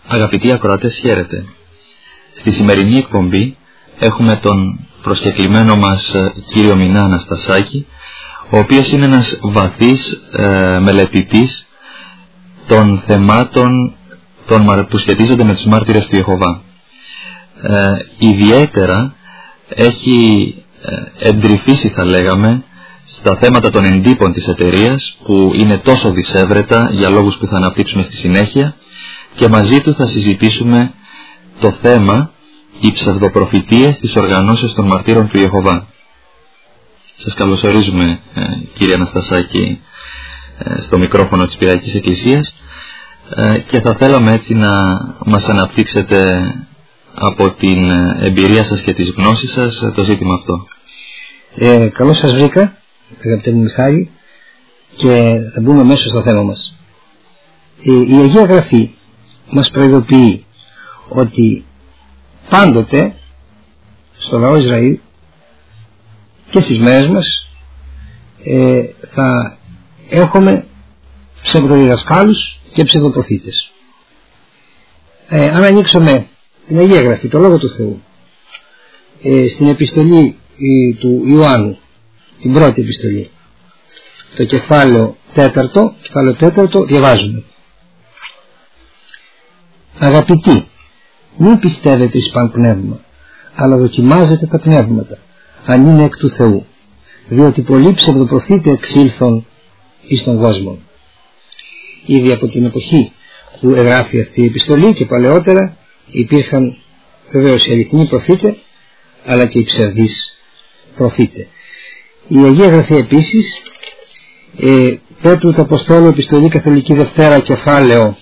Αγαπητοί ακροατές, χαίρετε. Στη σημερινή εκπομπή έχουμε τον προσκεκλημένο μας κύριο Μινά Αναστασάκη, ο οποίος είναι ένας βαθύς μελετητής των θεμάτων που σχετίζονται με τους μάρτυρες του Ιεχωβά. Ιδιαίτερα έχει εντρυφήσει, θα λέγαμε, στα θέματα των εντύπων της εταιρείας, που είναι τόσο δυσέβρετα για λόγους που θα αναπτύξουμε στη συνέχεια, και μαζί του θα συζητήσουμε το θέμα οι ψευδοπροφητείες της οργανώσεως των μαρτύρων του Ιεχωβά. Σας καλωσορίζουμε, κύριε Αναστασάκη, στο μικρόφωνο της Πειραιακής Εκκλησίας, και θα θέλαμε έτσι να μας αναπτύξετε από την εμπειρία σας και τις γνώσεις σας το ζήτημα αυτό. Καλώς σας βρήκα, αγαπητέ μου Μιχάλη, και θα μπούμε μέσω στο θέμα μας. Η Αγία Γραφή μας προειδοποιεί ότι πάντοτε στο λαό Ισραήλ και στις μέρες μας θα έχουμε ψευδοδιδασκάλους και ψευδοπροφήτες. Αν ανοίξουμε την Αγία Γραφή, το Λόγο του Θεού, στην επιστολή του Ιωάννου, την πρώτη επιστολή, το κεφάλαιο 4, διαβάζουμε: Αγαπητοί, μην πιστεύετε εις παν πνεύμα, αλλά δοκιμάζετε τα πνεύματα, αν είναι εκ του Θεού, διότι πολλοί ψευδοπροφήτες εξήλθον εις τον κόσμο. Ήδη από την εποχή που εγγράφει αυτή η επιστολή και παλαιότερα υπήρχαν βεβαίως οι αληθινοί προφήτες, αλλά και οι ψευδείς προφήτες. Η Αγία Γραφή επίσης, Πέτρου του Αποστόλου, επιστολή Καθολική Δευτέρα, κεφάλαιο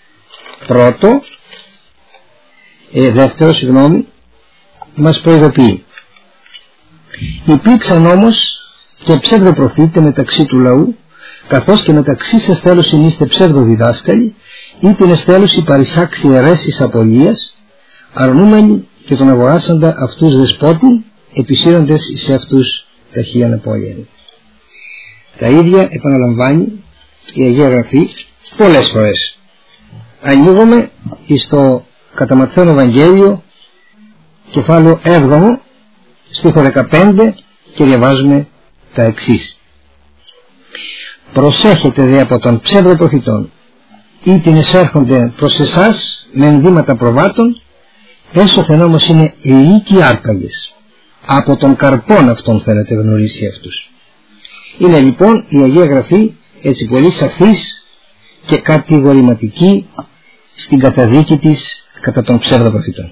2, μας προειδοποιεί: υπήρξαν όμως και ψευδοπροφήτες μεταξύ του λαού, καθώς και μεταξύ σας θέλους είστε ψευδοδιδάσκαλοι, ή την εστέλους παρισάξει αιρέσεις απολίας, αρνούμενοι και τον αγοράσαντα αυτούς δεσπότη, επισύροντες σε αυτούς ταχύαν απώλειαν. Τα ίδια επαναλαμβάνει η Αγία Γραφή πολλές φορές. Ανοίγουμε στο κατά Ματθαίον Ευαγγέλιο, κεφάλαιο 7, στίχο 15, και διαβάζουμε τα εξής: προσέχετε δε από των ψευδοπροφητών, ή την εισέρχονται προς εσάς με ενδύματα προβάτων, έσωθεν όμως είναι λύκοι άρπαγες, από τον καρπόν αυτόν θέλετε γνωρίσει αυτούς. Είναι λοιπόν η Αγία Γραφή έτσι πολύ σαφής και κατηγορηματική στην καταδίκη της κατά των ψευδοπροφητών.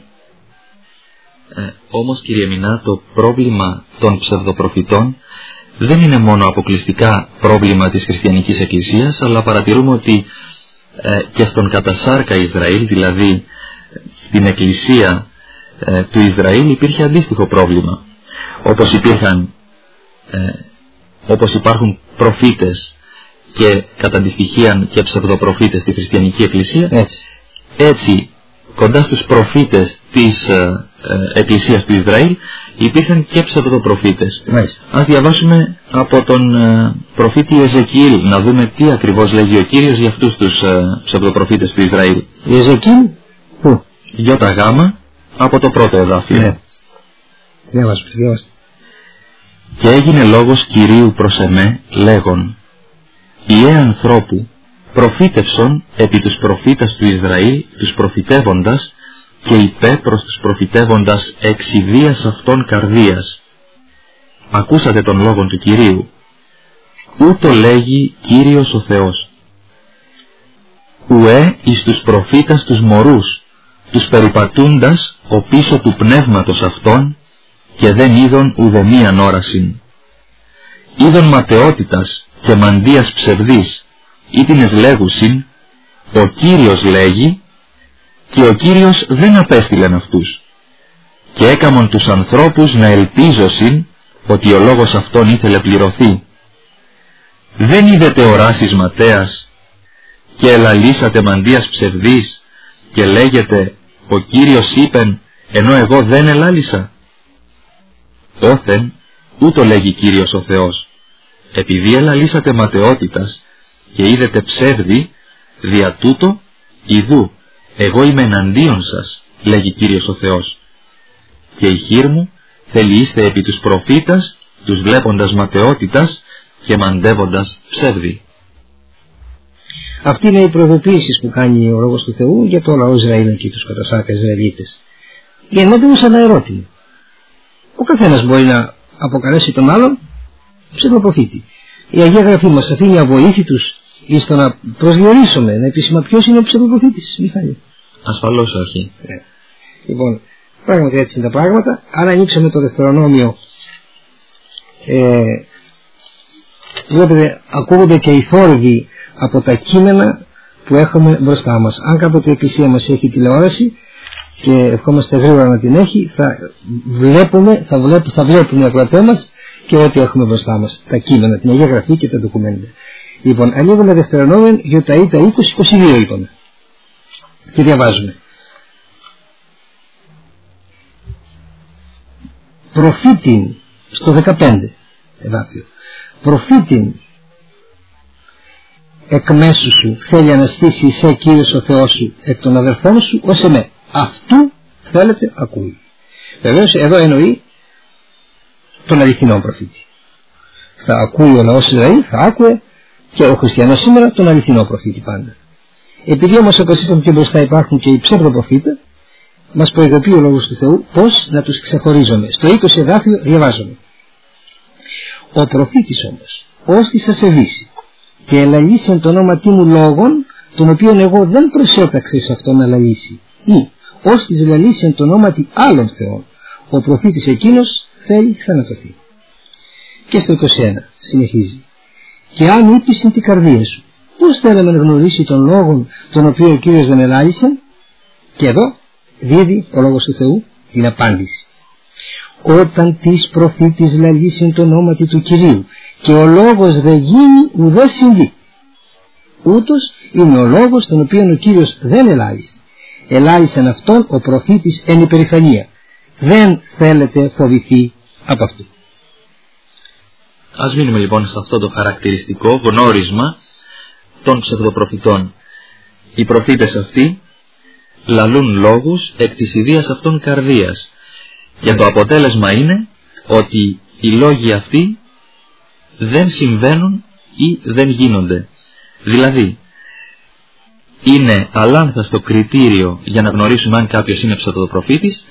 Όμως, κύριε Μινά, το πρόβλημα των ψευδοπροφητών δεν είναι μόνο αποκλειστικά πρόβλημα της χριστιανικής εκκλησίας, αλλά παρατηρούμε ότι και στον κατασάρκα Ισραήλ, δηλαδή στην εκκλησία του Ισραήλ, υπήρχε αντίστοιχο πρόβλημα. Όπως υπάρχουν προφήτες και κατά αντιστοιχείαν και ψευδοπροφήτες στη χριστιανική εκκλησία, έτσι κοντά στους προφήτες της εκκλησίας του Ισραήλ υπήρχαν και ψευδοπροφήτες. Ας διαβάσουμε από τον προφήτη Εζεκιήλ, να δούμε τι ακριβώς λέγει ο Κύριος για αυτούς τους ψευδοπροφήτες του Ισραήλ. Εζεκιήλ, πού? Ιώτα Γάμα, από το πρώτο εδάφιο. Διαβάστε. Και έγινε λόγος Κυρίου προς εμέ, λέγον: Ιε ανθρώπου, προφήτευσον επί τους προφήτας του Ισραήλ, τους προφητεύοντας, και είπε προς τους προφητεύοντας εξ ιδείας αυτών καρδίας: ακούσατε τον λόγον του Κυρίου. Ούτω λέγει Κύριος ο Θεός. Ουέ εις τους προφήτας τους μωρούς, τους περιπατούντας ο πίσω του πνεύματος αυτών, και δεν είδον ουδεμίαν όρασιν. Είδον ματαιότητας και μαντίας ψευδής, ήτινες λέγουσιν, ο Κύριος λέγει, και ο Κύριος δεν απέστειλεν αυτούς. Και έκαμον τους ανθρώπους να ελπίζωσιν ότι ο λόγος αυτόν ήθελε πληρωθεί. Δεν είδετε οράσεις ματέας και ελαλήσατε μαντίας ψευδής και λέγετε ο Κύριος είπεν, ενώ εγώ δεν ελάλησα. Όθεν ούτω λέγει Κύριος ο Θεός, επειδή ελαλήσατε ματαιότητας και είδετε ψεύδι, δια τούτο, ιδού, εγώ είμαι εναντίον σας, λέγει Κύριος ο Θεός, και η χείρ μου θέλει είστε επί τους προφήτας, τους βλέποντας ματαιότητας και μαντεύοντας ψεύδι. Αυτή είναι η προειδοποίηση που κάνει ο Λόγος του Θεού για το λαό Ισραήλ και τους κατασάρκες Ισραηλίτες. Για να δούμε σαν ένα ερώτημα. Ο καθένας μπορεί να αποκαλέσει τον άλλον ψευδοπροφήτη. Η Αγία Γραφή μας αφήνει αβοήθητους ή στο να προσδιορίσουμε, να επίσημα ποιος είναι ο ψευδοπροφήτης, Μιχάλη. Ασφαλώς όχι. Λοιπόν, πράγματι έτσι είναι τα πράγματα. Αν ανοίξαμε το Δευτερονόμιο, βλέπετε, ακούγονται και οι θόρυβοι από τα κείμενα που έχουμε μπροστά μας. Αν κάποτε η Εκκλησία μας έχει τηλεόραση, και ευχόμαστε γρήγορα να την έχει, θα βλέπουν οι ακροατές μας και ό,τι έχουμε μπροστά μας, τα κείμενα, την Αγία Γραφή και τα ντοκουμέντα. Λοιπόν, ανοίγουμε Δευτερονόμιο για τα 20-22 είπαμε και διαβάζουμε. Προφήτην, στο 15 εδάφιο, προφήτην εκ μέσου σου θέλει να στήσει σε Κύριος ο Θεός σου εκ των αδερφών σου ως εμέ. Αυτού θέλετε ακούει. Βεβαίως εδώ εννοεί τον αληθινό προφήτη. Θα ακούει ο λαός Ισραήλ, θα άκουε και ο χριστιανός σήμερα τον αληθινό προφήτη πάντα. Επειδή όμως, όπως είπαμε και μπροστά, υπάρχουν και οι ψευδοπροφήτες, μας προειδοποιεί ο Λόγος του Θεού πώς να τους ξεχωρίζουμε. Στο 20 εδάφιο διαβάζουμε. Ο προφήτης όμως, ώστις ασεβήσει και ελαλήσει εν το ονόματί μου λόγων, τον οποίον εγώ δεν προσέταξε σε αυτόν να λαλήσει, ή ώστις λαλήσει εν το ονόματι άλλων θεών, ο προφήτης εκείνος θέλει θανατωθεί. Και στο 21 συνεχίζει. Και αν είπεις στην την καρδία σου, πώς θέλαμε να γνωρίσει τον λόγον τον οποίο ο Κύριος δεν ελάλησε, και εδώ δίδει ο Λόγος του Θεού την απάντηση. Όταν της προφήτης λαλήσει εν το ονόματι του Κυρίου και ο λόγος δεν γίνει ουδέ συμβεί, ούτως είναι ο λόγος τον οποίο ο Κύριος δεν ελάλησε. Ελάλησεν αυτόν ο προφήτης εν υπερηφανία. Δεν θέλετε φοβηθεί από αυτού. Ας μείνουμε λοιπόν σε αυτό το χαρακτηριστικό γνώρισμα των ψευδοπροφητών. Οι προφήτες αυτοί λαλούν λόγους εκ της ιδίας αυτών καρδίας και το αποτέλεσμα είναι ότι οι λόγοι αυτοί δεν συμβαίνουν ή δεν γίνονται. Δηλαδή είναι αλάνθαστο κριτήριο για να γνωρίσουμε αν κάποιος είναι ψευδοπροφήτης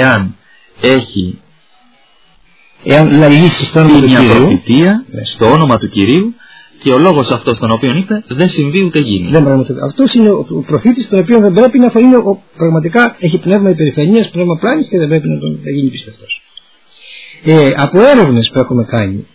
εάν λαλήσει στο όνομα του Κυρίου, προφητεία στο όνομα του Κυρίου και ο λόγος αυτός τον οποίο είπε δεν συμβεί ούτε γίνει. Αυτός είναι ο προφήτης τον οποίο δεν πρέπει να είναι πραγματικά έχει πνεύμα υπερηφανίας, πνεύμα πλάνης και δεν πρέπει να γίνει πιστευτός. Από έρευνες που έχουμε κάνει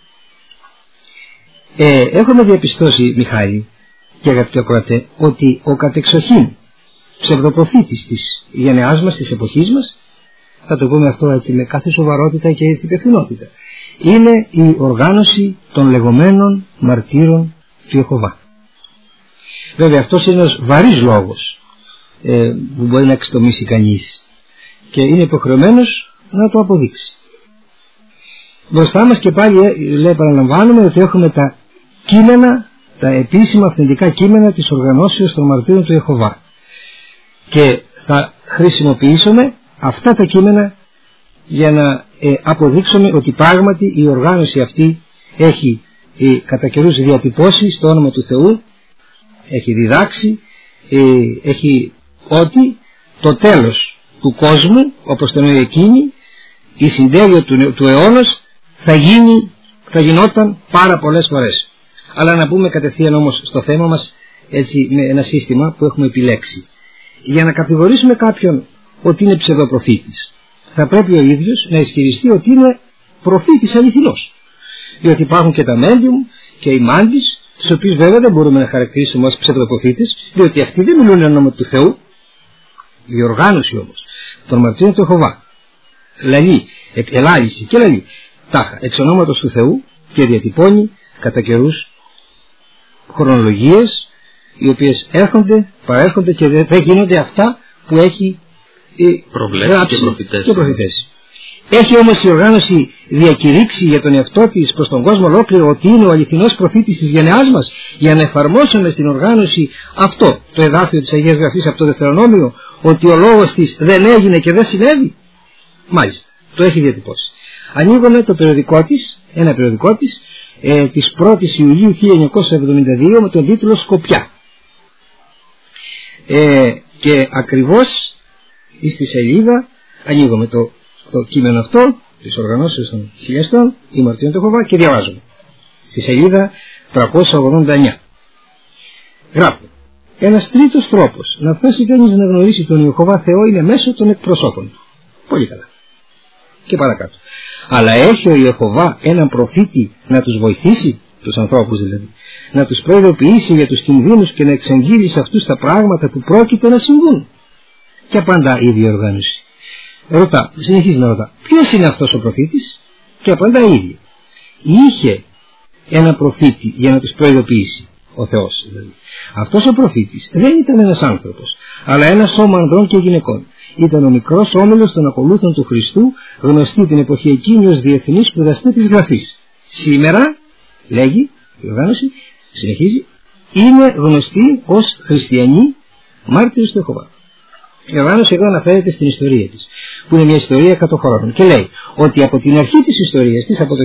έχουμε διαπιστώσει, Μιχάλη και αγαπητοί ακροατέ, ότι ο κατεξοχήν ψευδοπροφήτης της γενεάς μας, της εποχής μας, θα το πούμε αυτό έτσι με κάθε σοβαρότητα και έτσι υπευθυνότητα, είναι η οργάνωση των λεγόμενων μαρτύρων του Ιεχωβά. Βέβαια αυτός είναι ένας βαρύς λόγος που μπορεί να εξτομίσει κανείς και είναι υποχρεωμένος να το αποδείξει. Μπροστά μας και πάλι παραλαμβάνουμε ότι έχουμε τα κείμενα, τα επίσημα αυθεντικά κείμενα της οργανώσεως των μαρτύρων του Ιεχωβά και θα χρησιμοποιήσουμε αυτά τα κείμενα για να αποδείξουμε ότι πράγματι η οργάνωση αυτή έχει κατά καιρούς διατυπώσει στο όνομα του Θεού, έχει διδάξει, έχει ότι το τέλος του κόσμου, όπως το εννοεί εκείνη, η συντέλεια του αιώνος θα γινόταν πάρα πολλές φορές. Αλλά να πούμε κατευθείαν όμως στο θέμα μας έτσι με ένα σύστημα που έχουμε επιλέξει. Για να κατηγορήσουμε κάποιον ότι είναι ψευδοπροφήτης, θα πρέπει ο ίδιος να ισχυριστεί ότι είναι προφήτης αληθινός. Διότι υπάρχουν και τα medium και οι μάντις, τους οποίους βέβαια δεν μπορούμε να χαρακτηρίσουμε ως ψευδοπροφήτες, διότι αυτοί δεν μιλούν εν ονόμα του Θεού. Η οργάνωση όμως των μαρτύρων του Ιεχωβά ελάλησε και λαλεί τάχα εξ ονόματος του Θεού και διατυπώνει κατά καιρούς χρονολογίες οι οποίες παρέρχονται και δεν γίνονται αυτά που έχει προβλέψει και προφητές. Έχει όμως η οργάνωση διακηρύξει για τον εαυτό της προς τον κόσμο ολόκληρο ότι είναι ο αληθινός προφήτης της γενεάς μας, για να εφαρμόσουμε στην οργάνωση αυτό το εδάφιο της Αγίας Γραφής από το Δευτερονόμιο, ότι ο λόγος της δεν έγινε και δεν συνέβη? Μάλιστα, το έχει διατυπώσει. Ανοίγουμε το περιοδικό της, ένα περιοδικό της, της 1ης Ιουλίου 1972 με τον τίτλο «Σκοπιά». Και ακριβώς στη σελίδα, ανοίγουμε το κείμενο αυτό της οργανώσεως των χιλιαστών ή Μαρτύρων του Ιεχωβά και διαβάζουμε στη σελίδα 389. Γράφω: ένας τρίτος τρόπος να φτάσει κανείς να γνωρίσει τον Ιεχωβά Θεό είναι μέσω των εκπροσώπων του. Πολύ καλά. Και παρακάτω: αλλά έχει ο Ιεχωβά έναν προφήτη να τους βοηθήσει, τους ανθρώπους δηλαδή, να τους προειδοποιήσει για τους κινδύνους και να εξαγγείλει σε αυτούς τα πράγματα που πρόκειται να συμβούν? Και απαντά η ίδια οργάνωση. Συνεχίζει να ρωτά: ποιος είναι αυτός ο προφήτης? Και απαντά η ίδια: είχε ένα προφήτη για να τους προειδοποιήσει, ο Θεός δηλαδή. Αυτός ο προφήτης δεν ήταν ένας άνθρωπος, αλλά ένα σώμα ανδρών και γυναικών. Ήταν ο μικρός όμιλος των ακολούθων του Χριστού, γνωστή την εποχή εκείνη ως διεθνής σπουδαστή της Γραφής. Σήμερα, λέγει η οργάνωση, συνεχίζει, είναι γνωστή ως χριστιανοί μάρτυρες του Ιεχωβά. Η οργάνωση εδώ αναφέρεται στην ιστορία της, που είναι μια ιστορία 100 χρόνων, και λέει ότι από την αρχή της ιστορίας της, από το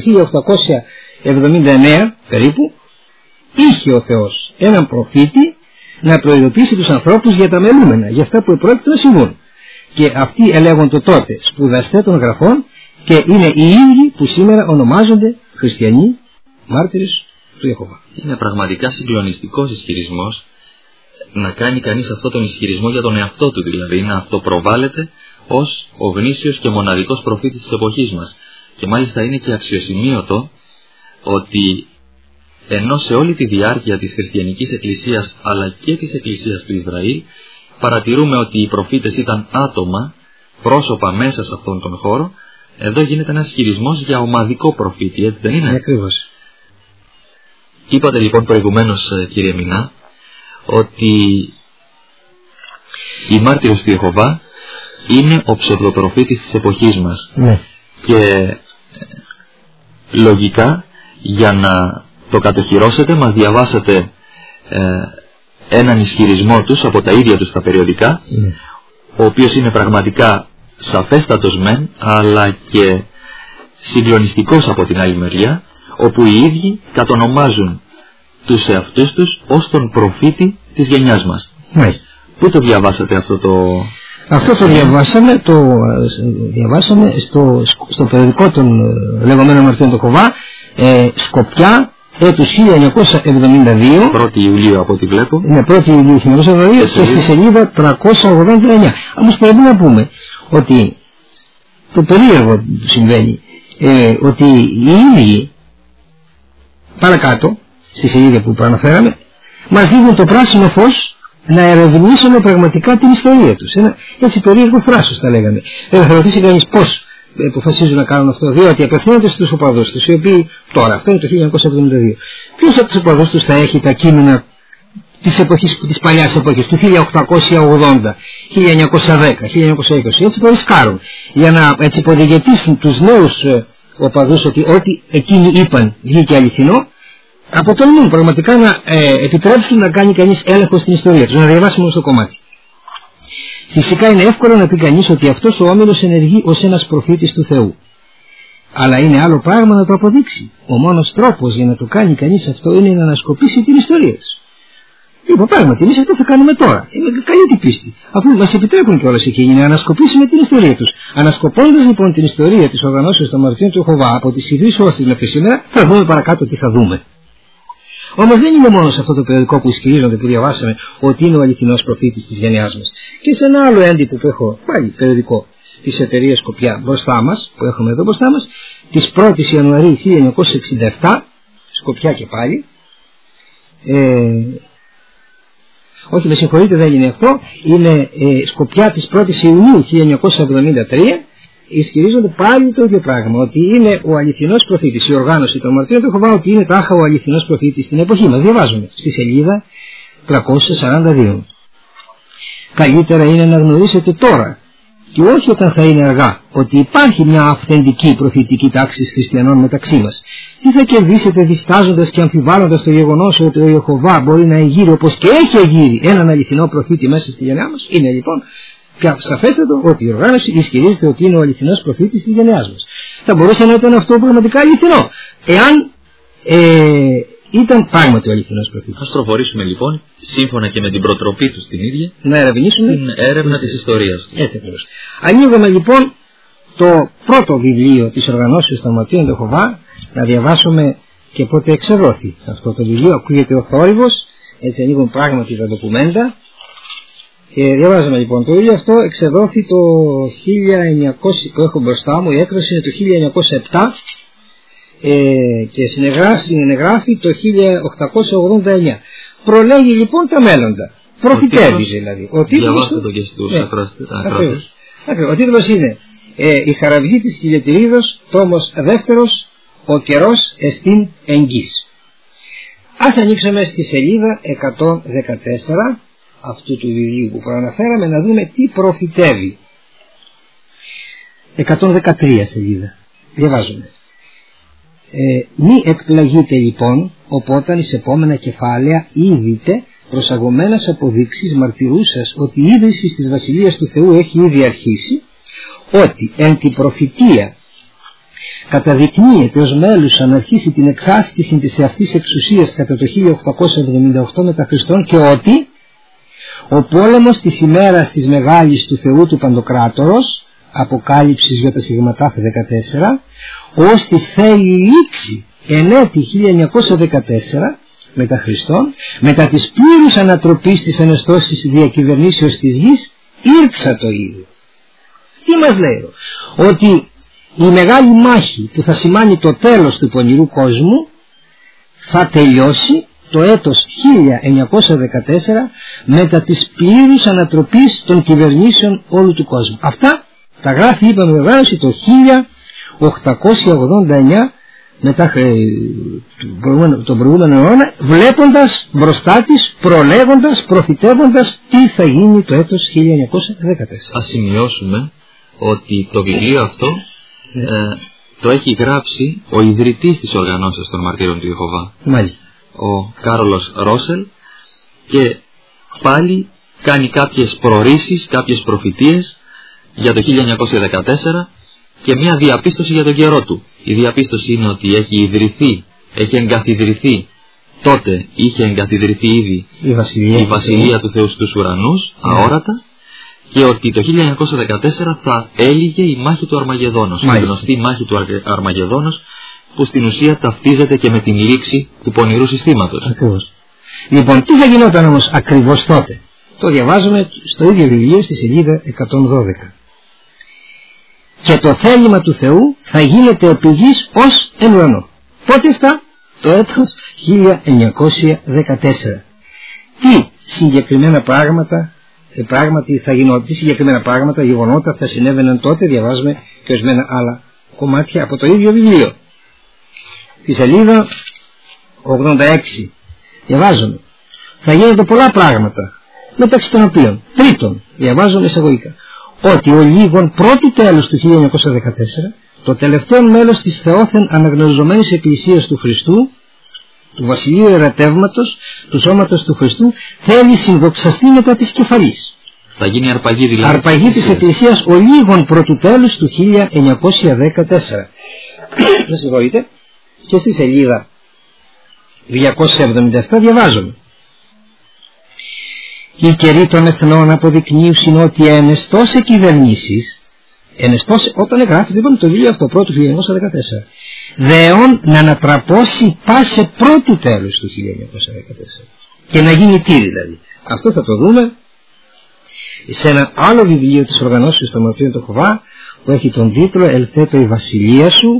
1879 περίπου, είχε ο Θεός έναν προφήτη να προειδοποιήσει τους ανθρώπους για τα μελούμενα, για αυτά που επρόκειτο να συμβούν. Και αυτοί ελέγονται τότε σπουδαστές των γραφών και είναι οι ίδιοι που σήμερα ονομάζονται χριστιανοί μάρτυρες του Ιεχωβά. Είναι πραγματικά συγκλονιστικός ισχυρισμός να κάνει κανείς αυτόν τον ισχυρισμό για τον εαυτό του, δηλαδή να αυτοπροβάλλεται ως ο γνήσιος και μοναδικός προφήτης της εποχής μας. Και μάλιστα είναι και αξιοσημείωτο ότι ενώ σε όλη τη διάρκεια της χριστιανικής εκκλησίας αλλά και της εκκλησίας του Ισραήλ παρατηρούμε ότι οι προφήτες ήταν άτομα, πρόσωπα μέσα σε αυτόν τον χώρο, εδώ γίνεται ένας ισχυρισμός για ομαδικό προφήτη, έτσι δεν είναι? Ακριβώς. Είπατε λοιπόν προηγουμένως, κύριε Μινά, ότι οι μάρτυρες του Ιεχωβά είναι ο ψευδοπροφήτης της εποχής μας. Ναι. Και λογικά, για να το κατοχυρώσετε, μας διαβάσατε έναν ισχυρισμό τους από τα ίδια τους τα περιοδικά, ο οποίος είναι πραγματικά σαφέστατος μεν, αλλά και συγκλονιστικός από την άλλη μεριά, όπου οι ίδιοι κατονομάζουν τους εαυτούς τους ως τον προφήτη της γενιάς μας. Πού το διαβάσατε αυτό το... Αυτό το διαβάσαμε στο περιοδικό των λεγόμενων Μαρτύρων του Ιεχωβά, Σκοπιά, έτους 1972, 1η Ιουλίου από ό,τι βλέπω. Ναι, 1η Ιουλίου 1972 και στη σελίδα 389. Όμως πρέπει να πούμε ότι το περίεργο που συμβαίνει, ότι οι ίδιοι παρακάτω στη σελίδα που προαναφέραμε μας δίνουν το πράσινο φως να ερευνήσουμε πραγματικά την ιστορία τους. Ένα έτσι περίεργο θράσος θα λέγαμε. Θα ρωτήσει κανείς πώς αποφασίζουν να κάνουν αυτό, διότι απευθύνονται στους οπαδούς τους, οι οποίοι τώρα, αυτό είναι το 1972. Ποιος από τους οπαδούς τους θα έχει τα κείμενα της εποχής, της παλιάς εποχής, του 1880, 1910, 1920, έτσι το ρισκάρουν, για να έτσι υποδηγετήσουν τους νέους οπαδούς ότι ό,τι εκείνοι είπαν βγήκε αληθινό, αποτελούν πραγματικά να επιτρέψουν να κάνει κανείς έλεγχο στην ιστορία τους, να διαβάσει μόνο στο κομμάτι. Φυσικά είναι εύκολο να πει κανείς ότι αυτός ο όμιλος ενεργεί ως ένας προφήτης του Θεού. Αλλά είναι άλλο πράγμα να το αποδείξει. Ο μόνος τρόπος για να το κάνει κανείς αυτό είναι να ανασκοπήσει την ιστορία τους. Λοιπόν, πράγματι, εμείς αυτό θα κάνουμε τώρα. Είναι καλή την πίστη. Αφού μας επιτρέπουν κιόλας εκείνοι να ανασκοπήσουμε την ιστορία τους. Ανασκοπώντας λοιπόν την ιστορία της οργανώσεως των Μαρτύρων του Ιεχωβά από τις ιδρύς ώστις μέχρι σήμερα, θα δούμε παρακάτω τι θα δούμε. Όμως δεν είναι μόνο σε αυτό το περιοδικό που ισχυρίζονται, που διαβάσαμε, ότι είναι ο αληθινός προφήτης της γενιάς μας. Και σε ένα άλλο έντυπο που έχω, πάλι περιοδικό, της εταιρείας Σκοπιά μπροστά μας, που έχουμε εδώ μπροστά μας, της 1ης Ιανουαρίου 1967, Σκοπιά και πάλι, όχι με συγχωρείτε, δεν είναι αυτό, είναι Σκοπιά της 1ης Ιουνίου 1973, ισχυρίζονται πάλι το ίδιο πράγμα, ότι είναι ο αληθινός προφήτης, η οργάνωση των Μαρτύρων του Ιεχωβά, ότι είναι τάχα ο αληθινός προφήτης στην εποχή μας. Διαβάζουμε στη σελίδα 342. Καλύτερα είναι να γνωρίσετε τώρα και όχι όταν θα είναι αργά, ότι υπάρχει μια αυθεντική προφητική τάξη χριστιανών μεταξύ μας. Τι θα κερδίσετε διστάζοντας και αμφιβάλλοντας το γεγονός ότι ο Ιεχωβά μπορεί να εγείρει, όπως και έχει εγείρει, έναν αληθινό προφήτη μέσα στη γενιά μας? Είναι λοιπόν πια σαφέστατο ότι η οργάνωση ισχυρίζεται ότι είναι ο αληθινός προφήτης της γενιάς μας. Θα μπορούσε να ήταν αυτό πραγματικά αληθινό, εάν ήταν πράγματι ο αληθινός προφήτης. Ας προχωρήσουμε λοιπόν, σύμφωνα και με την προτροπή του στην ίδια, να ερευνήσουμε την έρευνα της ιστορίας του. Έτσι ακριβώς. Ανοίγουμε λοιπόν το πρώτο βιβλίο της οργανώσεως των Μαρτύρων του Ιεχωβά, να διαβάσουμε και πότε εξεδόθη αυτό το βιβλίο. Ακούγεται ο θόρυβος, έτσι ανοίγουν πράγματι τα ντοκουμέντα. Διαβάζουμε λοιπόν το βιβλίο αυτό. Εξεδόθη το 1900, που έχω μπροστά μου, η έκδοση είναι το 1907 και συνεγράφει το 1889. Προλέγει λοιπόν τα μέλλοντα. Προφητεύει δηλαδή. Διαβάστε το και στους ακροατές. Ο τίτλος είναι «Η χαραυγή της Κιλιατηρίδος, τόμος δεύτερος, ο καιρός εστίν εγγύς». Ας ανοίξουμε στη σελίδα 114 αυτού του βιβλίου που προαναφέραμε, να δούμε τι προφητεύει. 113 σελίδα. Διαβάζουμε. Μη εκπλαγείτε λοιπόν, οπότε εις επόμενα κεφάλαια είδητε προσαγωμένες αποδείξεις μαρτυρού σας ότι η ίδρυση της Βασιλείας του Θεού έχει ήδη αρχίσει, ότι εν την προφητεία καταδεικνύεται ως μέλους να αρχίσει την εξάσκηση της εαυτής εξουσίας κατά το 1878 μετά Χριστόν, και ότι ο πόλεμος της ημέρας της Μεγάλης του Θεού του Παντοκράτορος, Αποκάλυψης ΙΣ 14, ως της θέλει λήξη εν έτη 1914 μετά Χριστόν, μετά της πλήρους ανατροπής της ανεστώσης διακυβερνήσεως της γης, ήρξα το ίδιο. Τι μας λέει? Ότι η μεγάλη μάχη που θα σημάνει το τέλος του πονηρού κόσμου θα τελειώσει το έτος 1914 μετά της πλήρους ανατροπής των κυβερνήσεων όλου του κόσμου. Αυτά τα γράφει, είπαμε βεβαίως, το 1889 μετά τον προηγούμενο αιώνα, βλέποντας μπροστά της, προλέγοντας, προφητεύοντας τι θα γίνει το έτος 1914. Ας σημειώσουμε ότι το βιβλίο αυτό το έχει γράψει ο ιδρυτής της οργανώσεως των Μαρτύρων του Ιεχωβά. Μάλιστα. Ο Κάρολος Ρόσελ, και πάλι κάνει κάποιες προορίσεις, κάποιες προφητείες για το 1914 και μια διαπίστωση για τον καιρό του. Η διαπίστωση είναι ότι έχει εγκαθιδρυθεί, τότε είχε εγκαθιδρυθεί ήδη η Βασιλεία του Θεού στους ουρανούς, αόρατα, και ότι το 1914 θα έλυγε η μάχη του Αρμαγεδόνος, η γνωστή μάχη του Αρμαγεδόνος, που στην ουσία ταυτίζεται και με την λήξη του πονηρού συστήματος. Ακριβώς. Λοιπόν, τι θα γινόταν όμως ακριβώς τότε? Το διαβάζουμε στο ίδιο βιβλίο στη σελίδα 112. Και το θέλημα του Θεού θα γίνεται επί γης ως εν ουρανό. Πότε αυτά? Το έτος 1914. Τι συγκεκριμένα πράγματα πράγματι θα γινόταν, τι συγκεκριμένα πράγματα, γεγονότα θα συνέβαιναν τότε? Διαβάζουμε και ορισμένα άλλα κομμάτια από το ίδιο βιβλίο. Στη σελίδα 86 διαβάζουμε: θα γίνονται πολλά πράγματα, μεταξύ των οποίων τρίτον, διαβάζουμε εισαγωγικά, ότι ο λίγων πρώτου τέλους του 1914 το τελευταίο μέλος της θεόθεν αναγνωριζομένης Εκκλησίας του Χριστού, του Βασιλείου Ερατεύματος, του Σώματος του Χριστού, θέλει συνδοξαστεί μετά της κεφαλής. Θα γίνει αρπαγή δηλαδή. Αρπαγή της Εκκλησίας ο λίγων πρώτου τέλους του 1914. Με συγχωρείτε. Και στη σελίδα 277 διαβάζουμε: οι καιροί των εθνών αποδεικνύουν ότι ενεστός κυβερνήσεις, ενεστός όταν εγγράφεται λοιπόν το βιβλίο αυτό πρώτου 1914, δεόν να ανατραπώσει πάσε πρώτου τέλους του 1914 και να γίνει τι δηλαδή? Αυτό θα το δούμε σε ένα άλλο βιβλίο της οργανώσεως των Μαρτύρων του Ιεχωβά που έχει τον τίτλο «Ελθέτω η Βασιλεία σου»,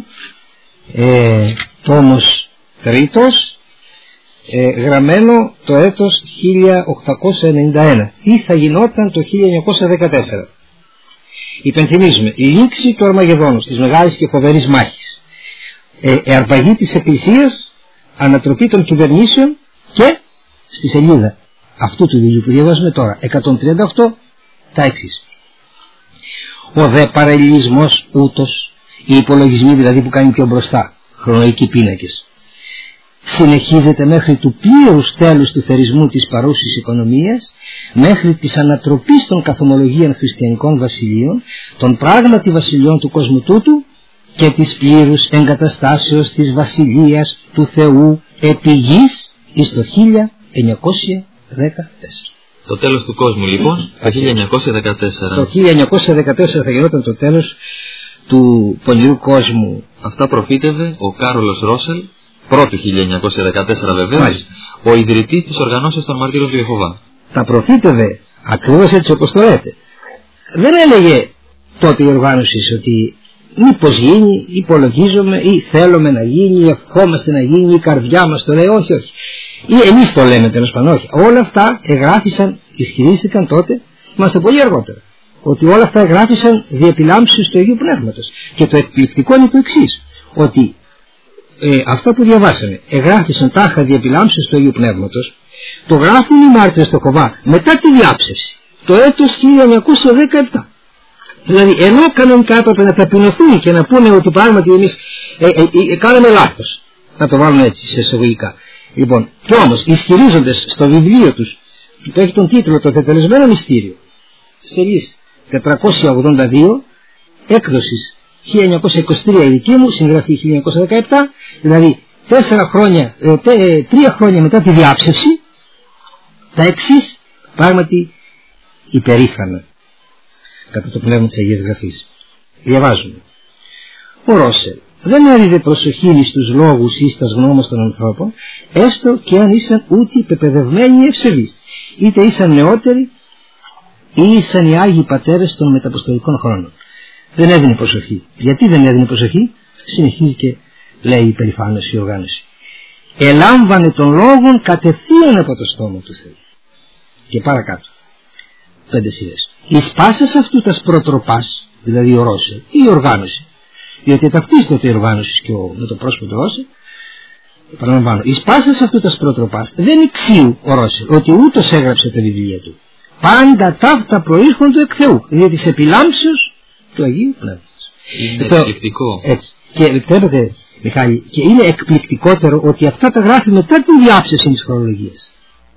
τόμος τρίτος, γραμμένο το έτος 1891. Τι θα γινόταν το 1914? Υπενθυμίζουμε, η λήξη του Αρμαγεδόνος, της μεγάλης και φοβερής μάχης, αρπαγή της Εκκλησίας, ανατροπή των κυβερνήσεων, και στη σελίδα αυτού του βιβλίου που διαβάζουμε τώρα 138 τα εξής: Ο δε παραλληλισμός ούτως, οι υπολογισμοί δηλαδή που κάνει πιο μπροστά, χρονολογικοί πίνακες, συνεχίζεται μέχρι του πλήρους τέλους του θερισμού της παρούσης οικονομίας, μέχρι της ανατροπής των καθομολογίων χριστιανικών βασιλείων, των πράγματι βασιλειών του κόσμου τούτου και της πλήρους εγκαταστάσεως της βασιλείας του Θεού επί γης εις το 1914. Το τέλος του κόσμου λοιπόν το 1914. Το 1914 θα γινόταν το τέλος του πονηρού κόσμου. Αυτά προφήτευε ο Κάρολος Ρόσελ, πρώτου 1914 βεβαίως, ο ιδρυτής της οργανώσεως των Μαρτύρων του Ιεχωβά. Τα προφήτευε ακριβώς έτσι όπως το λέτε. Δεν έλεγε τότε η οργάνωση ότι μήπως γίνει, υπολογίζομαι ή θέλουμε να γίνει, ή ευχόμαστε να γίνει, η καρδιά μας το λέει, όχι, όχι. Ή εμείς το λέμε τέλος πάντων, όχι. Όλα αυτά εγγράφησαν, ισχυρίστηκαν τότε, είμαστε πολύ αργότερα, ότι όλα αυτά εγγράφησαν διεπιλάμψεις του Αγίου Πνεύματος. Και το εκπληκτικό είναι το εξής, ότι αυτά που διαβάσαμε εγγράφησαν τάχα διεπιλάμψεις του Αγίου Πνεύματος, το γράφουν οι μάρτυρες του Ιεχωβά μετά τη διάψευση, το έτος 1917. Δηλαδή ενώ κανονικά έπρεπε να ταπεινωθούν και να πούνε ότι πράγματι εμείς κάναμε λάθος, να το βάλουμε έτσι σε εισαγωγικά. Λοιπόν, και όμως ισχυρίζοντες στο βιβλίο τους, που έχει τον τίτλο «Το τετελεσμένο μυστήριο», σελίδα 482, έκδοσης 1923 η δική μου, συγγραφή 1917, δηλαδή 3 χρόνια μετά τη διάψευση, τα εξής πράγματι υπερήφανα κατά το πνεύμα της Αγίας Γραφής. Διαβάζουμε. Ο Ρόσελ δεν έδιδε προσοχή στους λόγους ή στα γνώμες των ανθρώπων, έστω και αν ήσαν ούτε πεπαιδευμένοι ή ευσεβείς, είτε ήσαν νεότεροι ή ήσαν οι Άγιοι Πατέρες των μεταποστολικών χρόνων. Δεν έδινε προσοχή. Γιατί δεν έδινε προσοχή? Συνεχίζει και λέει η περηφάνωση η οργάνωση. Ελάμβανε των λόγων κατευθείαν από το στόμα του Θεού. Και παρακάτω. 5 σειρές. Εις πάσας αυτού τας προτροπάς, δηλαδή ο Ρόσελ, ή η οργάνωση, διότι ταυτίζεται η οργάνωση και με το πρόσωπο του Ρόσελ, παραλαμβάνω, εις πάσας αυτού τας προτροπάς δεν εξίου ο Ρόσελ ότι ούτως έγραψε τα βιβλία του. Πάντα ταύτα προήρχονται εκ Θεού, διότι της επιλάμψεως του Αγίου Πνεύματος. Είναι εκπληκτικό. Έτσι. Και επιτρέπετε, Μιχάλη, και είναι εκπληκτικότερο ότι αυτά τα γράφει μετά την διάψευση της χρονολογίας.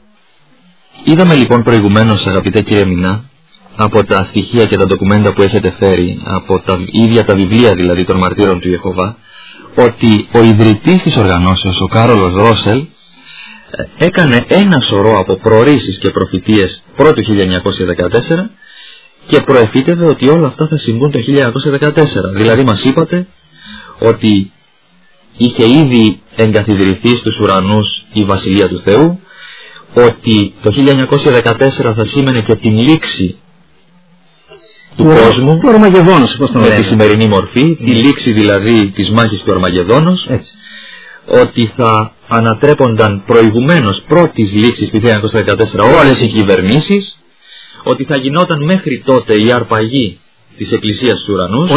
Είδαμε λοιπόν προηγουμένως, αγαπητέ κύριε Μινά, από τα στοιχεία και τα ντοκουμέντα που έχετε φέρει, από τα ίδια τα βιβλία δηλαδή των Μαρτύρων του Ιεχωβά, ότι ο ιδρυτής της οργανώσεως, ο Κάρολος Ρόσελ, έκανε ένα σωρό από προορίσεις και προφητείες πρώτου 1914 και προεφήτευε ότι όλα αυτά θα συμβούν το 1914. Δηλαδή μας είπατε ότι είχε ήδη εγκαθιδρυθεί στους ουρανούς η Βασιλεία του Θεού, ότι το 1914 θα σήμαινε και την λήξη του κόσμου με τη σημερινή μορφή, τη λήξη δηλαδή της μάχης του Αρμαγεδόνος, ότι θα ανατρέπονταν προηγουμένως πρώτης λήξης του 1914 όλες οι κυβερνήσεις, ότι θα γινόταν μέχρι τότε η αρπαγή της Εκκλησίας του Ουρανούς,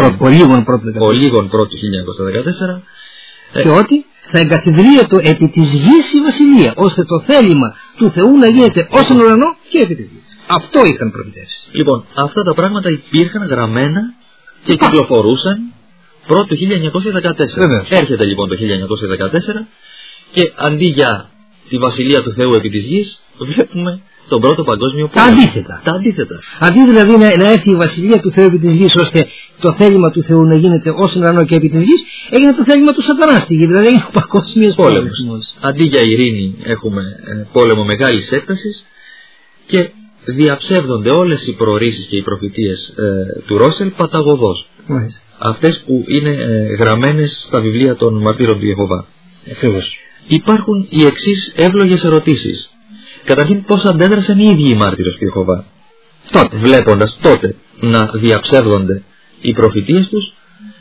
ο λίγων πρώτου 1914, και ότι θα εγκαθιδρύεται επί της γης η Βασιλεία, ώστε το θέλημα του Θεού να γίνεται ως τον ουρανό και επί της γης. Αυτό είχαν προφητεύσει. Λοιπόν, αυτά τα πράγματα υπήρχαν γραμμένα και κυκλοφορούσαν πρώτου 1914. Έρχεται λοιπόν το 1914 και αντί για τη Βασιλεία του Θεού επί της γης, βλέπουμε τον πρώτο παγκόσμιο πόλεμο. Τα αντίθετα. Αντί δηλαδή να έρθει η Βασιλεία του Θεού επί της γης, ώστε το θέλημα του Θεού να γίνεται ως ουρανό και επί της γης, έγινε το θέλημα του Σατανά στη γη, δηλαδή έγινε ο παγκόσμιος πόλεμος. Αντί για ειρήνη έχουμε πόλεμο μεγάλης έκτασης και διαψεύδονται όλες οι προορίσεις και οι προφητείες του Ρόσελ παταγωδώς. Αυτές που είναι γραμμένες στα βιβλία των Μαρτύρων του Ιεχωβά. Υπάρχουν οι εξής εύλογες ερωτήσεις. Καταρχήν, πώς αντέδρασαν οι ίδιοι οι μάρτυρες του Ιεχωβά τότε, βλέποντας τότε να διαψεύδονται οι προφητείες τους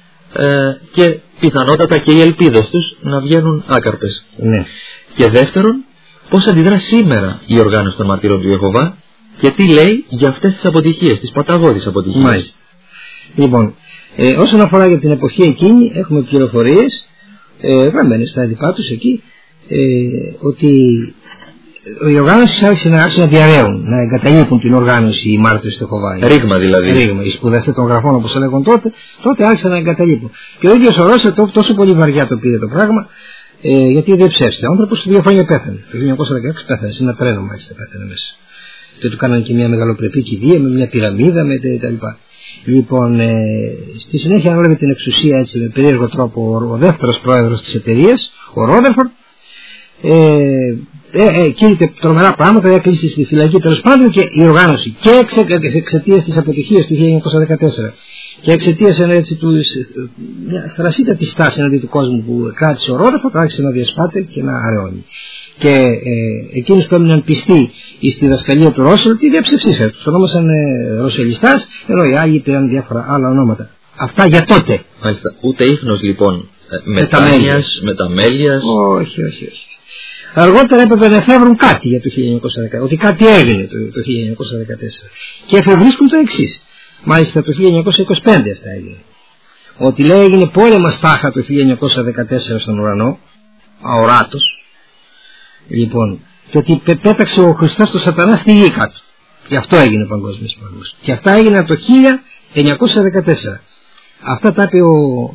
και πιθανότατα και οι ελπίδες τους να βγαίνουν άκαρπες. Και δεύτερον, πώς αντιδρά σήμερα η οργάνωση των μαρτύρων του Ιεχωβά και τι λέει για αυτές τις αποτυχίες, τις παταγώδεις αποτυχίες. Μάλιστα. Λοιπόν, όσον αφορά για την εποχή εκείνη, έχουμε πληροφορίες γραμμένες στα έντυπά τους εκεί, ότι η οργάνωση άρχισε να διαρρέουν, να εγκαταλείπουν την οργάνωση οι μάρτυρες του Ιεχωβά. Ρήγμα δηλαδή. Ρήγμα. Οι σπουδαστές των γραφών, όπως έλεγαν τότε άρχισαν να εγκαταλείπουν. Και ο ίδιος ο Ρώσος τόσο πολύ βαριά το πήρε το πράγμα, γιατί δεν ψεύστηκε. Ο άνθρωπος 2 χρόνια πέθανε. Το 1916 πέθανε, σε ένα τρένο μάλιστα πέθανε μέσα. Και του κάνανε και μια μεγαλοπρεπή κηδεία με μια πυραμίδα με τα λοιπά. Λοιπόν, στη συνέχεια ανέλαβε την εξουσία έτσι με περίεργο τρόπο ο δεύτερος πρόεδρος της εταιρείας, ο Ρόδερφορντ. Κήρυτε τρομερά πράγματα, έκλεισε στη φυλακή τέλος πάντων, και η οργάνωση και εξαιτίας της αποτυχίας του 1914 και εξαιτίας μια θρασίτατη στάση εναντί του κόσμου που κράτησε ο Ρόδερφορντ, άρχισε να διασπάται και να αραιώνει. Και εκείνους που έμειναν πιστοί στη διδασκαλία του Ρόσελ τη διαψευσίσαν, τους ονόμασαν Ροσελιστάς, ενώ οι άλλοι πήραν διάφορα άλλα ονόματα. Αυτά για τότε. Μάλιστα. Ούτε ίχνος λοιπόν μεταμέλειας. Όχι. Αργότερα έπρεπε να εφεύρουν κάτι για το 1914, ότι κάτι έγινε το 1914. Και εφευρίσκουν το εξής. Μάλιστα το 1925 αυτά έγινε. Ότι λέει έγινε πόλεμα στάχα το 1914 στον ουρανό, αοράτος. Λοιπόν, και ότι πέταξε ο Χριστός τον Σατανά στη γη κάτω. Γι' αυτό έγινε παγκόσμιος πόλεμος. Και αυτά έγιναν το 1914. Αυτά τα είπε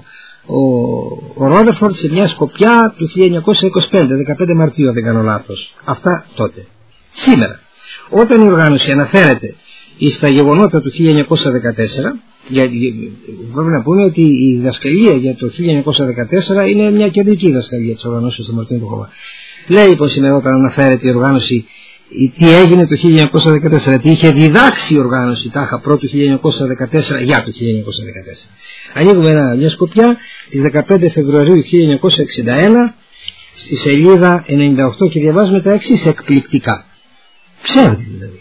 ο Ρόδερφορντ σε μια σκοπιά του 1925, 15 Μαρτίου αν δεν κάνω λάθος. Αυτά τότε. Σήμερα, όταν η οργάνωση αναφέρεται στα γεγονότα του 1914, πρέπει να πούμε ότι η διδασκαλία για το 1914 είναι μια κεντρική διδασκαλία της οργανώσεως του Μαρτίνου του Ιεχωβά. λέει πως σήμερα όταν αναφέρεται η οργάνωση τι έγινε το 1914, τι είχε διδάξει η οργάνωση τάχα πρώτου 1914 για το 1914. Ανοίγουμε μια σκοπιά της 15 Φεβρουαρίου 1961 στη σελίδα 98 και διαβάζουμε τα εξής εκπληκτικά. Ψεύδι δηλαδή.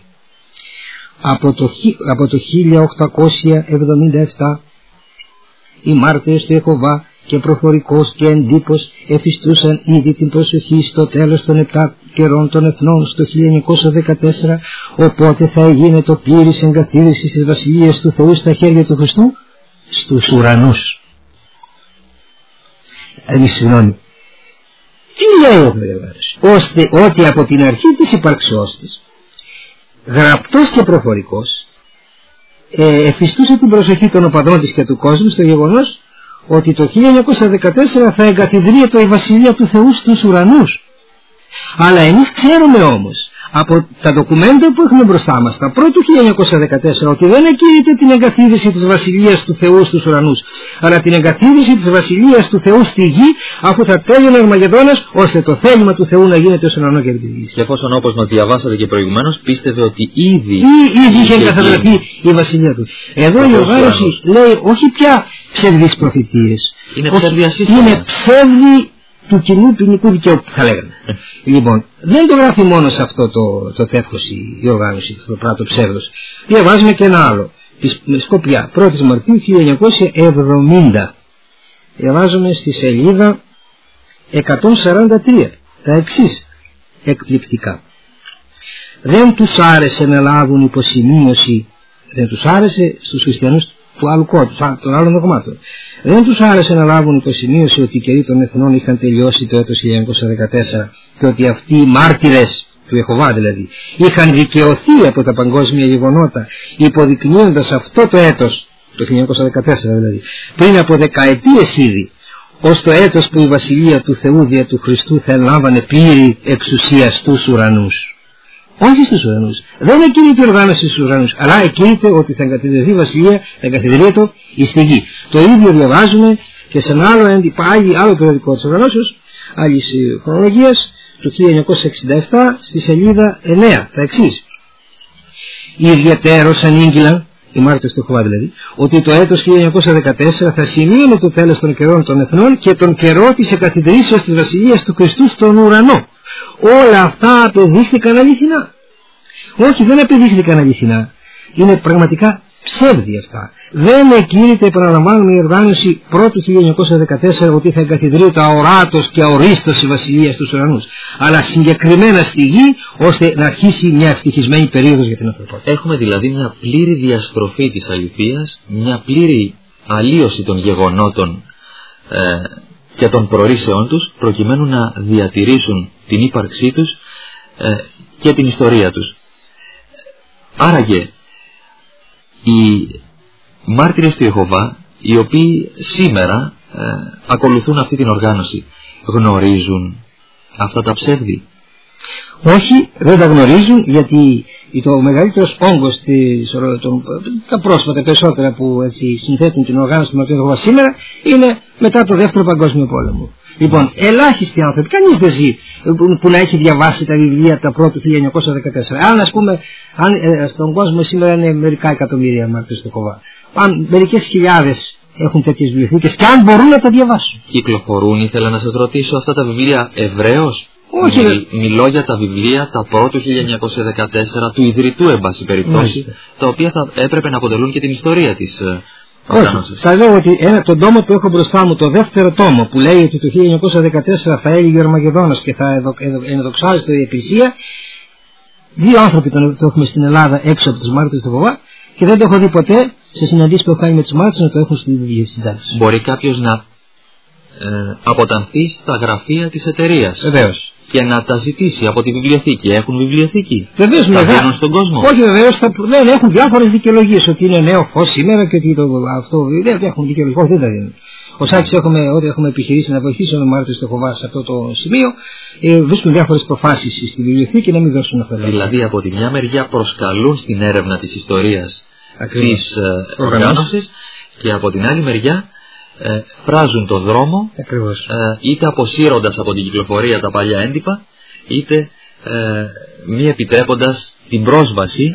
Από το 1877 οι μάρτυρες του Ιεχωβά και προφορικός και εντύπως εφιστούσαν ήδη την προσοχή στο τέλος των 7 καιρών των εθνών στο 1914, οπότε θα έγινε το πλήρης εγκαθίδρυση της Βασιλείας του Θεού στα χέρια του Χριστού στους ουρανούς. Συγγνώμη. Τι λέει ο Πνεύματος? Ώστε ότι από την αρχή της ύπαρξεώς της, γραπτός και προφορικός, εφιστούσε την προσοχή των οπαδών της και του κόσμου στο γεγονός ότι το 1914 θα εγκαθιδρύεται η Βασιλεία του Θεού στους ουρανούς. Αλλά εμείς ξέρουμε όμως από τα ντοκουμέντα που έχουμε μπροστά μας, τα πρώτου 1914, ότι δεν εκκήρυται την εγκαθίδρυση της Βασιλείας του Θεού στους ουρανούς, αλλά την εγκαθίδρυση της Βασιλείας του Θεού στη γη, αφού θα τέλειωνε ο Αρμαγεδόνας, ώστε το θέλημα του Θεού να γίνεται ως ουρανό και της γης. Και εφόσον όπως μας διαβάσατε και προηγουμένως, πίστευε ότι ήδη είχε εγκαθιδρυθεί η Βασιλεία του. Εδώ η οργάνωση λέει όχι πια ψευδείς προφητείες, είναι ψεύδι είναι ψεύδι του κοινού ποινικού δικαίου, θα λέγαμε. Λοιπόν, δεν το γράφει μόνο σε αυτό το τεύχος η οργάνωση, το πράγμα ψεύδος. Διαβάζουμε και ένα άλλο. Τη Σκοπιά, 1η Μαρτίου 1970. Διαβάζουμε στη σελίδα 143 τα εξής εκπληκτικά. Δεν τους άρεσε να λάβουν υποσημείωση, δεν τους άρεσε στους χριστιανούς του άλλου κόμματος, των άλλων δογμάτων. Δεν τους άρεσε να λάβουν υποσημείωση ότι οι καιροί των εθνών είχαν τελειώσει το έτος 1914 και ότι αυτοί οι μάρτυρες του Ιεχωβά δηλαδή είχαν δικαιωθεί από τα παγκόσμια γεγονότα, υποδεικνύοντας αυτό το έτος, το 1914 δηλαδή, πριν από δεκαετίες ήδη, ως το έτος που η Βασιλεία του Θεού δια του Χριστού θα λάμβανε πλήρη εξουσία στους ουρανούς. Όχι στους ουρανούς. Δεν εκκηρύττει η οργάνωση στους ουρανούς, αλλά εκκηρύττει ότι θα εγκαθιδρυθεί η Βασιλεία, θα εγκαθιδρύεται στη γη. Το ίδιο διαβάζουμε και σε ένα άλλο περιοδικό της οργανώσεως, άλλης χρονολογίας, του 1967, στη σελίδα 9, τα εξής. Ιδιαιτέρως ανήγγυλαν, οι μάρτυρες του Ιεχωβά δηλαδή, ότι το έτος 1914 θα σημείωνε το τέλος των καιρών των εθνών και τον καιρό της εγκαθιδρύσεως της Βασιλείας του Χριστού στον ουρανό. Όλα αυτά απεδείχθηκαν αληθινά? Όχι, δεν απεδείχθηκαν αληθινά. Είναι πραγματικά ψεύδι αυτά. Δεν εκκήρυται, επαναλαμβάνουμε, η οργάνωση πρώτου 1914 ότι θα εγκαθιδρύεται αοράτος και αορίστος η Βασιλεία στους ουρανούς, αλλά συγκεκριμένα στη γη, ώστε να αρχίσει μια ευτυχισμένη περίοδος για την ανθρωπότητα. Έχουμε δηλαδή μια πλήρη διαστροφή της αληθείας, μια πλήρη αλλίωση των γεγονότων και των προορίσεών τους, προκειμένου να διατηρήσουν την ύπαρξή τους και την ιστορία τους. Άραγε οι μάρτυρες του Ιεχωβά, οι οποίοι σήμερα ακολουθούν αυτή την οργάνωση, γνωρίζουν αυτά τα ψεύδη? Όχι, δεν τα γνωρίζουν, γιατί το μεγαλύτερος όγκος τα πρόσφατα περισσότερα που έτσι συνθέτουν την οργάνωση του Μαρτύρων του Ιεχωβά σήμερα είναι μετά το Δεύτερο Παγκόσμιο Πόλεμο. Λοιπόν, ελάχιστοι άνθρωποι, κανείς δεν ζει που να έχει διαβάσει τα βιβλία τα πρώτου 1914. Αν, ας πούμε, στον κόσμο σήμερα είναι μερικά εκατομμύρια μάρτυρες του Ιεχωβά, αν μερικές χιλιάδες έχουν τέτοιες βιβλιοθήκες και αν μπορούν να τα διαβάσουν. Κυκλοφορούν, ήθελα να σας ρωτήσω, αυτά τα βιβλία ευρέως? Όχι. Μιλώ για τα βιβλία τα πρώτου 1914 του ιδρυτού, εν πάση περιπτώσει, τα οποία θα έπρεπε να αποτελούν και την ιστορία της οργάνωσης. Σας λέω ότι τον τόμο που έχω μπροστά μου, το δεύτερο τόμο, που λέει ότι το 1914 θα έλυγε ο Αρμαγεδόνας και θα ενδοξάζεται η Εκκλησία, δύο άνθρωποι το έχουμε στην Ελλάδα έξω από τους μάρτυρες του Ιεχωβά και δεν το έχω δει ποτέ σε συναντήσεις που έχω κάνει με τους μάρτυρες να το έχουν στη βιβλία στην τάξη. Μπορεί κάποιος να αποτανθεί στα γραφεία της εταιρείας. Βεβαίως. Και να τα ζητήσει από τη βιβλιοθήκη. Έχουν βιβλιοθήκη? Βεβαίως, τα δίνουν στον κόσμο? Όχι, βεβαίως, δεν έχουν διάφορες δικαιολογίες ότι είναι νέο φως σήμερα και ότι αυτό δεν έχουν δικαιολογίες. Όχι, δεν τα δίνουν. Ο Σάκης ό,τι έχουμε επιχειρήσει να βοηθήσουμε μάρτυρες του Ιεχωβά σε αυτό το σημείο, βρίσκουν διάφορες προφάσεις στη βιβλιοθήκη να μην δώσουν αυτά. Δηλαδή, από τη μια μεριά προσκαλούν στην έρευνα της ιστορίας της οργάνωσης και από την άλλη μεριά φράζουν το δρόμο, είτε αποσύροντας από την κυκλοφορία τα παλιά έντυπα, είτε μη επιτρέποντας την πρόσβαση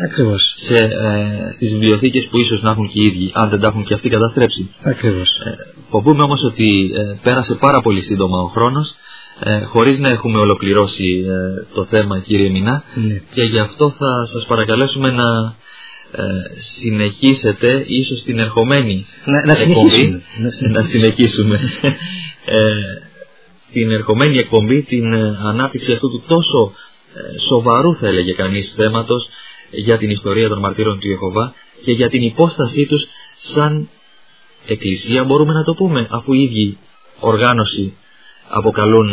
στις βιβλιοθήκες που ίσως να έχουν και οι ίδιοι, αν δεν τα έχουν και αυτοί καταστρέψει. Φοβούμαι όμως ότι πέρασε πάρα πολύ σύντομα ο χρόνος, χωρίς να έχουμε ολοκληρώσει το θέμα, κύριε Μινά, και γι' αυτό θα σας παρακαλέσουμε να συνεχίσετε ίσως την ερχομένη εκπομπή, να συνεχίσουμε την ερχομένη εκπομπή την ανάπτυξη αυτού του τόσο σοβαρού, θα έλεγε κανείς, θέματος για την ιστορία των μαρτύρων του Ιεχωβά και για την υπόστασή τους σαν εκκλησία, μπορούμε να το πούμε, αφού οι ίδιοι οργάνωση αποκαλούν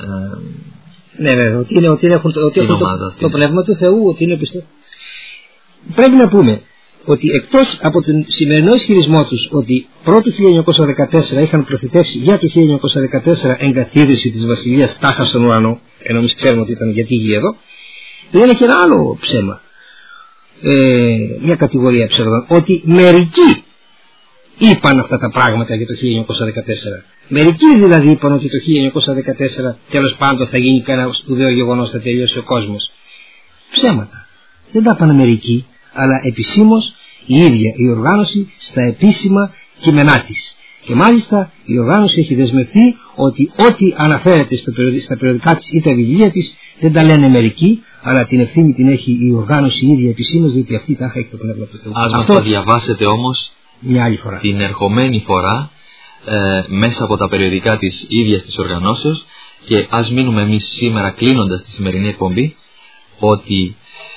ότι έχουν το πνεύμα του Θεού, ότι είναι πιστεύω. Πρέπει να πούμε ότι εκτός από τον σημερινό ισχυρισμό τους ότι πρώτου 1914 είχαν προφητεύσει για το 1914 εγκαθίδρυση της βασιλείας τάχα στον ουρανό, ενώ εμείς ξέρουμε ότι ήταν για τη γη εδώ, λένε και ένα άλλο ψέμα, μια κατηγορία ψεύδων, ότι μερικοί είπαν αυτά τα πράγματα για το 1914. Μερικοί δηλαδή είπαν ότι το 1914 τέλος πάντων θα γίνει κανένα σπουδαίο γεγονός, θα τελειώσει ο κόσμος. Ψέματα. Δεν τα είπαν μερικοί, αλλά επισήμως η ίδια η οργάνωση στα επίσημα κείμενά της. Και μάλιστα η οργάνωση έχει δεσμευθεί ότι ό,τι αναφέρεται στα περιοδικά της ή τα βιβλία της δεν τα λένε μερικοί, αλλά την ευθύνη την έχει η οργάνωση η ίδια επισήμως, διότι αυτή τα έχει το πνεύμα του Θεού. Ας μας το διαβάσετε όμως μια άλλη φορά, την ερχομένη φορά, μέσα από τα περιοδικά της ίδιας της οργανώσεως, και ας μείνουμε εμείς σήμερα, κλείνοντας τη σημερινή εκπομπή, ότι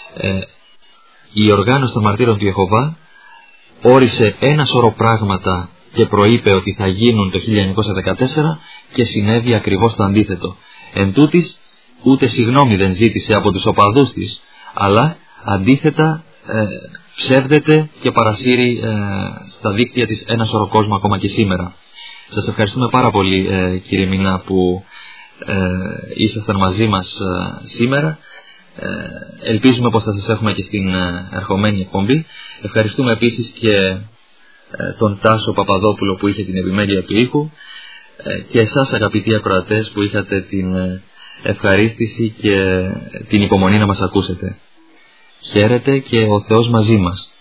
η οργάνωση των μαρτύρων του Ιεχωβά όρισε ένα σωρό πράγματα και προείπε ότι θα γίνουν το 1914 και συνέβη ακριβώς το αντίθετο. Εν τούτης, ούτε συγγνώμη δεν ζήτησε από τους οπαδούς της, αλλά αντίθετα ψεύδεται και παρασύρει στα δίκτυα της ένα σωρό κόσμο ακόμα και σήμερα. Σας ευχαριστούμε πάρα πολύ, κύριε Μινά, που ήσασταν μαζί μας σήμερα. Ελπίζουμε πως θα σας έχουμε και στην ερχομένη εκπομπή. Ευχαριστούμε επίσης και τον Τάσο Παπαδόπουλο που είχε την επιμέλεια του ήχου, και εσάς, αγαπητοί ακροατές, που είχατε την ευχαρίστηση και την υπομονή να μας ακούσετε. Χαίρετε και ο Θεός μαζί μας.